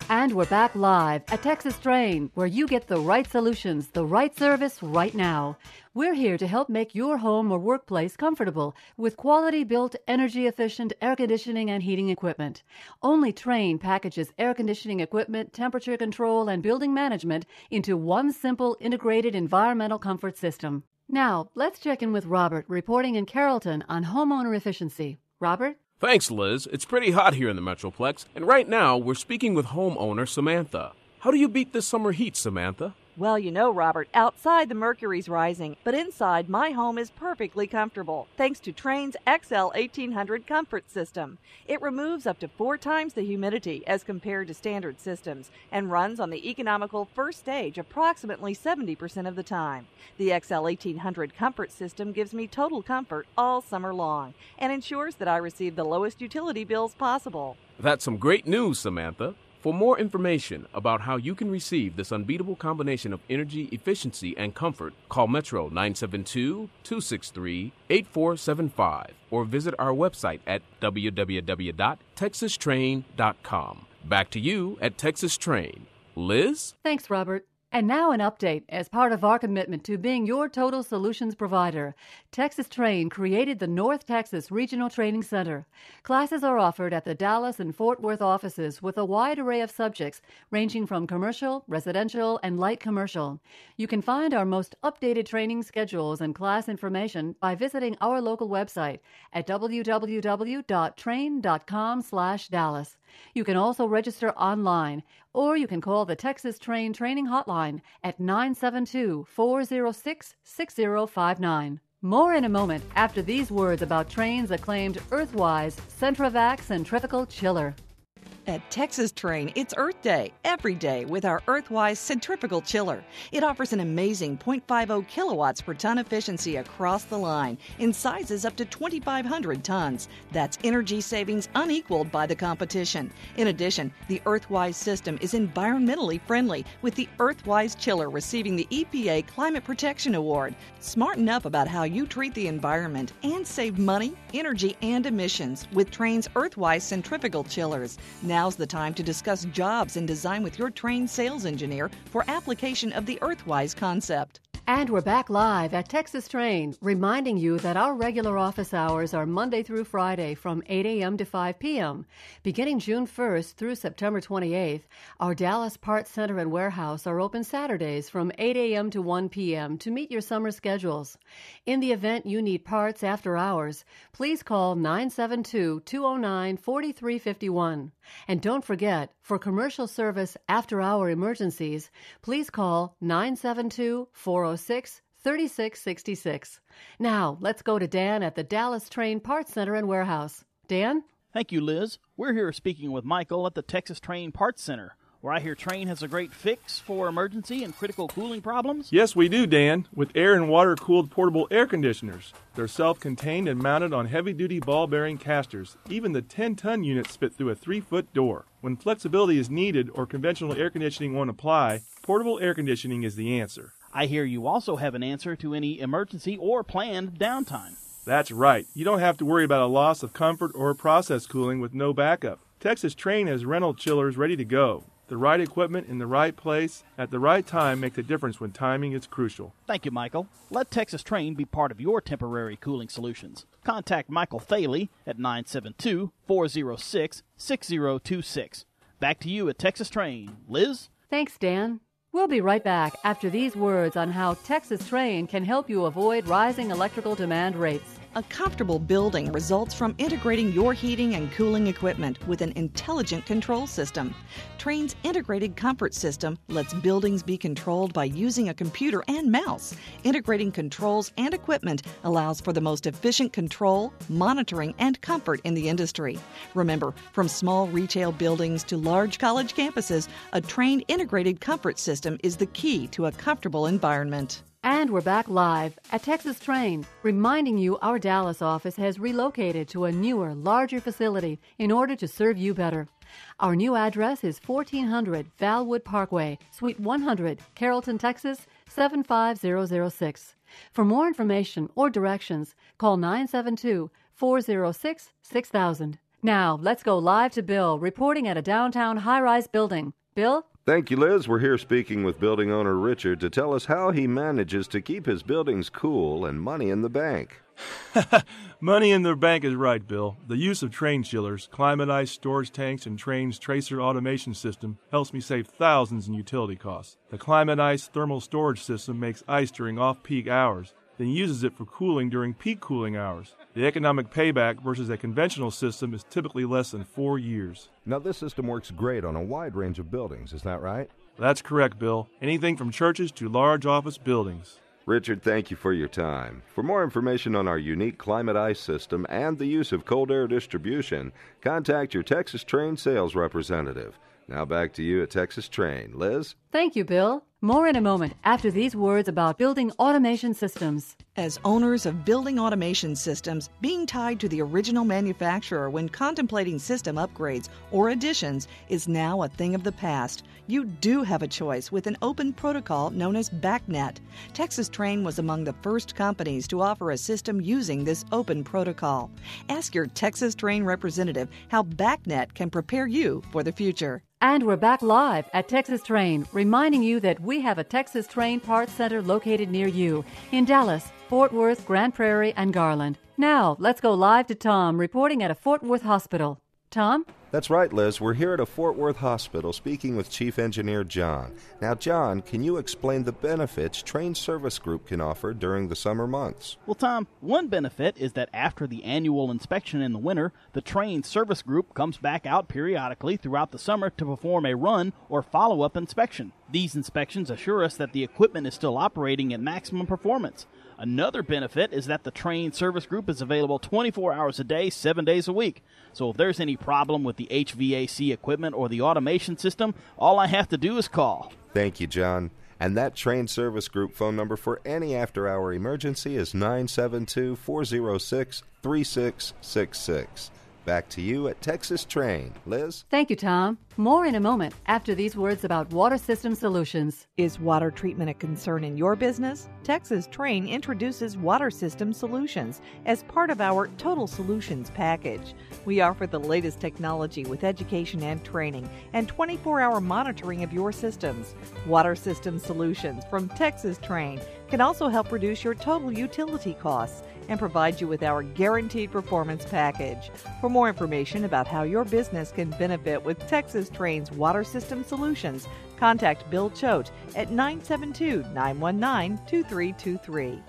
And we're back live at Texas Train, where you get the right solutions, the right service right now. We're here to help make your home or workplace comfortable with quality-built, energy-efficient air conditioning and heating equipment. Only Train packages air conditioning equipment, temperature control, and building management into one simple, integrated environmental comfort system. Now, let's check in with Robert, reporting in Carrollton on homeowner efficiency. Robert? Thanks, Liz. It's pretty hot here in the Metroplex, and right now we're speaking with homeowner Samantha. How do you beat this summer heat, Samantha? Well, you know, Robert, outside the mercury's rising, but inside my home is perfectly comfortable thanks to Trane's XL 1800 comfort system. It removes up to 4 times the humidity as compared to standard systems and runs on the economical first stage approximately 70% of the time. The XL 1800 comfort system gives me total comfort all summer long and ensures that I receive the lowest utility bills possible. That's some great news, Samantha. For more information about how you can receive this unbeatable combination of energy, efficiency, and comfort, call Metro 972-263-8475 or visit our website at www.texastrain.com. Back to you at Texas Train. Liz? Thanks, Robert. And now an update. As part of our commitment to being your total solutions provider, Texas Train created the North Texas Regional Training Center. Classes are offered at the Dallas and Fort Worth offices with a wide array of subjects ranging from commercial, residential, and light commercial. You can find our most updated training schedules and class information by visiting our local website at www.train.com/Dallas. You can also register online, or you can call the Texas Train Training Hotline at 972-406-6059. More in a moment after these words about Train's acclaimed Earthwise Centrovac Centrifugal Chiller. At Texas Train, it's Earth Day every day with our Earthwise Centrifugal Chiller. It offers an amazing 0.50 kilowatts per ton efficiency across the line in sizes up to 2,500 tons. That's energy savings unequaled by the competition. In addition, the Earthwise system is environmentally friendly, with the Earthwise Chiller receiving the EPA Climate Protection Award. Smarten up about how you treat the environment and save money, energy, and emissions with Train's Earthwise Centrifugal Chillers. Now's the time to discuss jobs and design with your Train sales engineer for application of the Earthwise concept. And we're back live at Texas Train, reminding you that our regular office hours are Monday through Friday from 8 a.m. to 5 p.m. Beginning June 1st through September 28th, our Dallas Parts Center and Warehouse are open Saturdays from 8 a.m. to 1 p.m. to meet your summer schedules. In the event you need parts after hours, please call 972-209-4351. And don't forget, for commercial service after-hour emergencies, please call 972-406-3666. Now, let's go to Dan at the Dallas Train Parts Center and Warehouse. Dan? Thank you, Liz. We're here speaking with Michael at the Texas Train Parts Center, where I hear Train has a great fix for emergency and critical cooling problems. Yes, we do, Dan, with air and water-cooled portable air conditioners. They're self-contained and mounted on heavy-duty ball-bearing casters. Even the 10-ton units fit through a 3-foot door. When flexibility is needed or conventional air conditioning won't apply, portable air conditioning is the answer. I hear you also have an answer to any emergency or planned downtime. That's right. You don't have to worry about a loss of comfort or process cooling with no backup. Texas Train has rental chillers ready to go. The right equipment in the right place at the right time makes a difference when timing is crucial. Thank you, Michael. Let Texas Train be part of your temporary cooling solutions. Contact Michael Thaley at 972-406-6026. Back to you at Texas Train. Liz? Thanks, Dan. We'll be right back after these words on how Texas Train can help you avoid rising electrical demand rates. A comfortable building results from integrating your heating and cooling equipment with an intelligent control system. Trane's integrated comfort system lets buildings be controlled by using a computer and mouse. Integrating controls and equipment allows for the most efficient control, monitoring, and comfort in the industry. Remember, from small retail buildings to large college campuses, a Trane integrated comfort system is the key to a comfortable environment. And we're back live at Texas Train, reminding you our Dallas office has relocated to a newer, larger facility in order to serve you better. Our new address is 1400 Valwood Parkway, Suite 100, Carrollton, Texas, 75006. For more information or directions, call 972-406-6000. Now, let's go live to Bill, reporting at a downtown high-rise building. Bill? Thank you, Liz. We're here speaking with building owner Richard to tell us how he manages to keep his buildings cool and money in the bank. Money in the bank is right, Bill. The use of Trane chillers, climate ice storage tanks, and Trane's tracer automation system helps me save thousands in utility costs. The climate ice thermal storage system makes ice during off-peak hours, then uses it for cooling during peak cooling hours. The economic payback versus a conventional system is typically less than 4 years. Now, this system works great on a wide range of buildings, is that right? That's correct, Bill. Anything from churches to large office buildings. Richard, thank you for your time. For more information on our unique climate ice system and the use of cold air distribution, contact your Texas Trane sales representative. Now back to you at Texas Trane. Liz? Thank you, Bill. More in a moment after these words about building automation systems. As owners of building automation systems, being tied to the original manufacturer when contemplating system upgrades or additions is now a thing of the past. You do have a choice with an open protocol known as BACnet. Texas Trane was among the first companies to offer a system using this open protocol. Ask your Texas Trane representative how BACnet can prepare you for the future. And we're back live at Texas Trane, reminding you that we have a Texas Trane Parts Center located near you in Dallas, Fort Worth, Grand Prairie, and Garland. Now, let's go live to Tom, reporting at a Fort Worth hospital. Tom? That's right, Liz. We're here at a Fort Worth hospital speaking with Chief Engineer John. Now, John, can you explain the benefits Trane Service Group can offer during the summer months? Well, Tom, one benefit is that after the annual inspection in the winter, the Trane Service Group comes back out periodically throughout the summer to perform a run or follow-up inspection. These inspections assure us that the equipment is still operating at maximum performance. Another benefit is that the Trane Service Group is available 24 hours a day, 7 days a week. So if there's any problem with the HVAC equipment or the automation system, all I have to do is call. Thank you, John. And that Trane Service Group phone number for any after-hour emergency is 972-406-3666. Back to you at Texas Trane. Liz? Thank you, Tom. More in a moment after these words about water system solutions. Is water treatment a concern in your business? Texas Trane introduces Water System Solutions as part of our Total Solutions package. We offer the latest technology with education and training and 24-hour monitoring of your systems. Water System Solutions from Texas Trane can also help reduce your total utility costs and provide you with our guaranteed performance package. For more information about how your business can benefit with Texas Trane's Water System Solutions, contact Bill Choate at 972-919-2323.